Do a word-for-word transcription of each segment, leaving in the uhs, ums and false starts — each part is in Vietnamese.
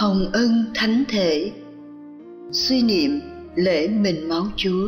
Hồng ân thánh thể. Suy niệm lễ mìn máu Chúa.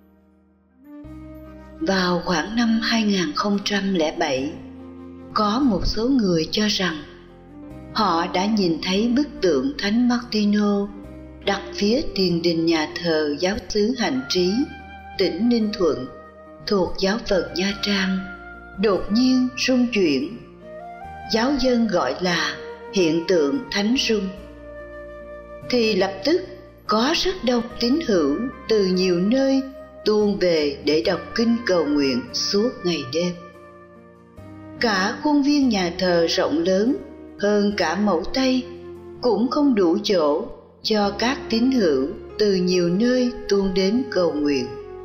Vào khoảng năm hai không không bảy, có một số người cho rằng họ đã nhìn thấy bức tượng Thánh Martino đặt phía tiền đình nhà thờ giáo xứ Hạnh Trí, tỉnh Ninh Thuận, thuộc giáo phận Nha Trang, đột nhiên rung chuyển. Giáo dân gọi là hiện tượng thánh rung. Thì lập tức có rất đông tín hữu từ nhiều nơi tuôn về để đọc kinh cầu nguyện suốt ngày đêm. Cả khuôn viên nhà thờ rộng lớn hơn cả mẫu Tây cũng không đủ chỗ cho các tín hữu từ nhiều nơi tuôn đến cầu nguyện.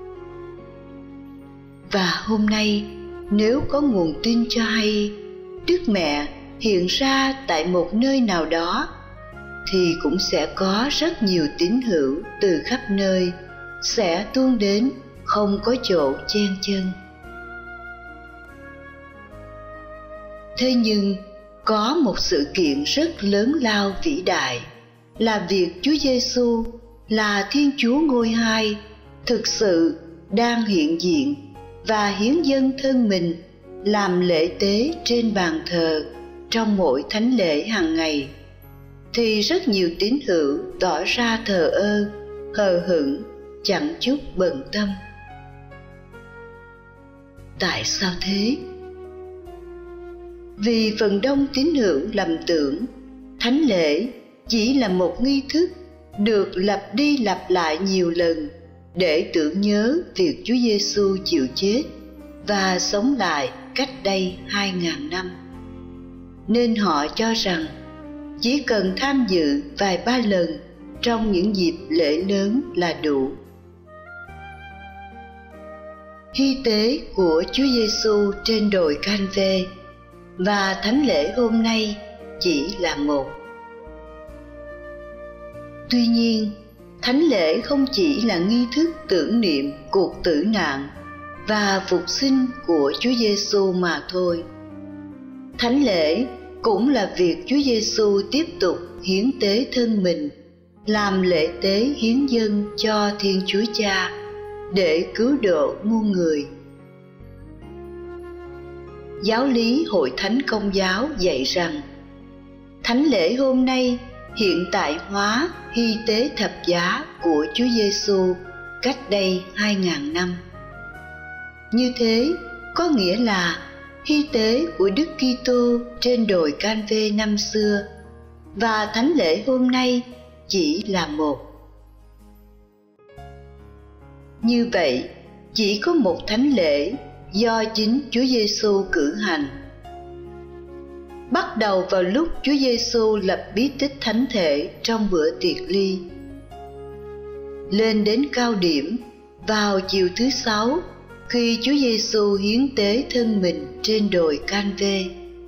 Và hôm nay, nếu có nguồn tin cho hay Đức Mẹ hiện ra tại một nơi nào đó, thì cũng sẽ có rất nhiều tín hữu từ khắp nơi sẽ tuôn đến, không có chỗ chen chân. Thế nhưng có một sự kiện rất lớn lao vĩ đại là việc Chúa Giêsu là Thiên Chúa ngôi hai thực sự đang hiện diện và hiến dâng thân mình làm lễ tế trên bàn thờ trong mỗi thánh lễ hàng ngày. Thì rất nhiều tín hữu tỏ ra thờ ơ, hờ hững, chẳng chút bận tâm. Tại sao thế? Vì phần đông tín hữu lầm tưởng thánh lễ chỉ là một nghi thức được lặp đi lặp lại nhiều lần để tưởng nhớ việc Chúa Giêsu chịu chết và sống lại cách đây hai ngàn năm. Nên họ cho rằng chỉ cần tham dự vài ba lần trong những dịp lễ lớn là đủ. Hy tế của Chúa Giêsu trên đồi Can-vê và thánh lễ hôm nay chỉ là một. Tuy nhiên, thánh lễ không chỉ là nghi thức tưởng niệm cuộc tử nạn và phục sinh của Chúa Giêsu mà thôi. Thánh lễ cũng là việc Chúa Giêsu tiếp tục hiến tế thân mình, làm lễ tế hiến dâng cho Thiên Chúa Cha để cứu độ muôn người. Giáo lý Hội Thánh Công giáo dạy rằng thánh lễ hôm nay hiện tại hóa hy tế thập giá của Chúa Giêsu cách đây hai ngàn năm. Như thế có nghĩa là hy tế của Đức Kitô trên đồi Can-vê năm xưa và thánh lễ hôm nay chỉ là một. Như vậy, chỉ có một thánh lễ do chính Chúa Giêsu cử hành. Bắt đầu vào lúc Chúa Giêsu lập bí tích thánh thể trong bữa tiệc ly. Lên đến cao điểm vào chiều thứ sáu khi Chúa Giêsu hiến tế thân mình trên đồi Can-vê.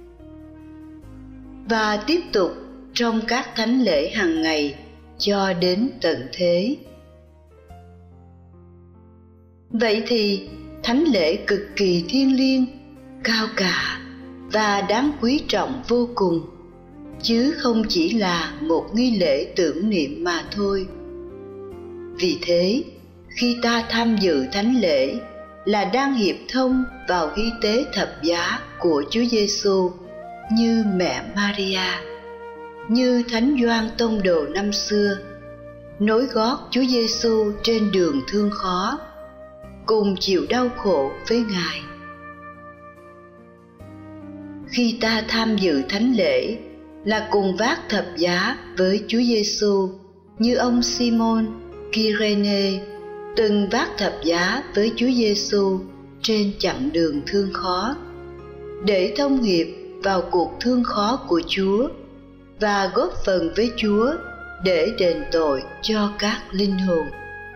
Và tiếp tục trong các thánh lễ hàng ngày cho đến tận thế. Vậy thì thánh lễ cực kỳ thiêng liêng, cao cả và đáng quý trọng vô cùng, chứ không chỉ là một nghi lễ tưởng niệm mà thôi. Vì thế, khi ta tham dự thánh lễ là đang hiệp thông vào hy tế thập giá của Chúa Giêsu như mẹ Maria, như Thánh Gioan Tông đồ năm xưa, nối gót Chúa Giêsu trên đường thương khó, cùng chịu đau khổ với Ngài. Khi ta tham dự thánh lễ là cùng vác thập giá với Chúa Giêsu, như ông Simon Kyrene từng vác thập giá với Chúa Giêsu trên chặng đường thương khó, để thông hiệp vào cuộc thương khó của Chúa và góp phần với Chúa để đền tội cho các linh hồn.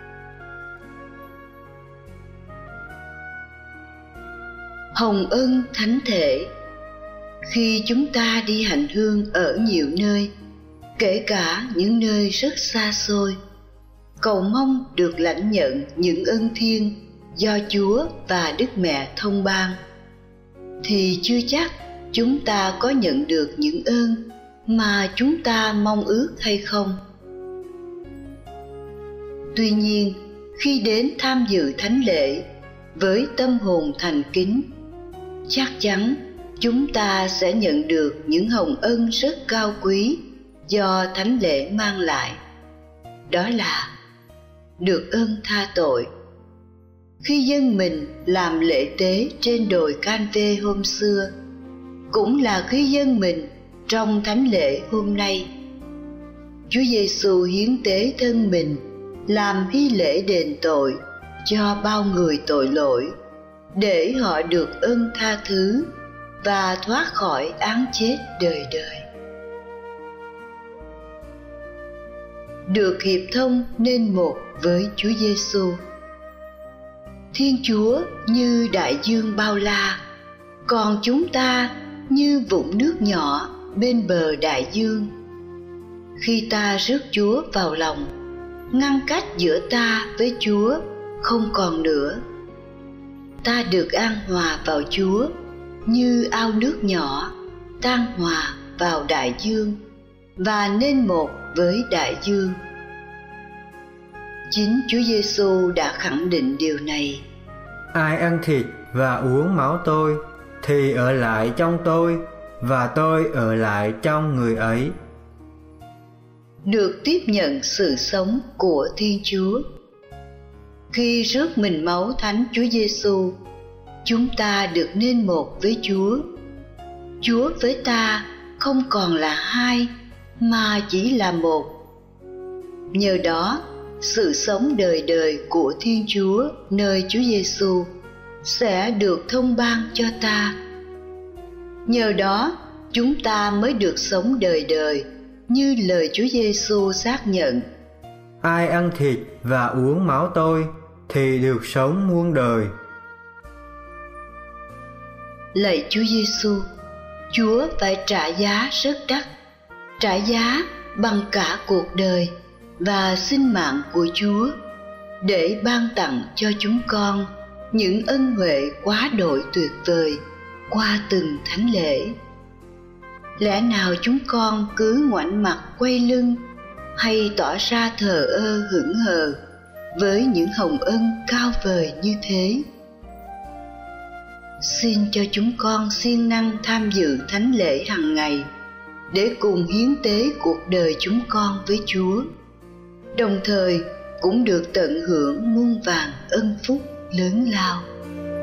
Hồng ân thánh thể. Khi chúng ta đi hành hương ở nhiều nơi, kể cả những nơi rất xa xôi, cầu mong được lãnh nhận những ân thiêng do Chúa và Đức Mẹ thông ban, thì chưa chắc chúng ta có nhận được những ơn mà chúng ta mong ước hay không? Tuy nhiên, khi đến tham dự thánh lễ với tâm hồn thành kính, chắc chắn chúng ta sẽ nhận được những hồng ân rất cao quý do thánh lễ mang lại. Đó là được ơn tha tội. Khi dân mình làm lễ tế trên đồi Can-vê hôm xưa, cũng là khi dân mình trong thánh lễ hôm nay. Chúa Giêsu hiến tế thân mình làm hy lễ đền tội cho bao người tội lỗi, để họ được ơn tha thứ và thoát khỏi án chết đời đời. Được hiệp thông nên một với Chúa Giêsu. Thiên Chúa như đại dương bao la, còn chúng ta như vũng nước nhỏ bên bờ đại dương. Khi ta rước Chúa vào lòng, ngăn cách giữa ta với Chúa không còn nữa. Ta được an hòa vào Chúa như ao nước nhỏ tan hòa vào đại dương và nên một với đại dương. Chính Chúa Giêsu đã khẳng định điều này. Ai ăn thịt và uống máu tôi thì ở lại trong tôi và tôi ở lại trong người ấy. Được tiếp nhận sự sống của Thiên Chúa. Khi rước mình máu Thánh Chúa Giêsu, chúng ta được nên một với Chúa. Chúa với ta không còn là hai mà chỉ là một. Nhờ đó, sự sống đời đời của Thiên Chúa nơi Chúa Giêsu sẽ được thông ban cho ta. Nhờ đó, chúng ta mới được sống đời đời như lời Chúa Giêsu xác nhận. Ai ăn thịt và uống máu tôi thì được sống muôn đời. Lạy Chúa Giêsu, Chúa phải trả giá rất đắt, trả giá bằng cả cuộc đời và sinh mạng của Chúa để ban tặng cho chúng con những ân huệ quá đội tuyệt vời qua từng thánh lễ. Lẽ nào chúng con cứ ngoảnh mặt quay lưng hay tỏ ra thờ ơ hững hờ với những hồng ân cao vời như thế? Xin cho chúng con siêng năng tham dự thánh lễ hàng ngày để cùng hiến tế cuộc đời chúng con với Chúa, đồng thời cũng được tận hưởng muôn vàn ân phúc lớn lao.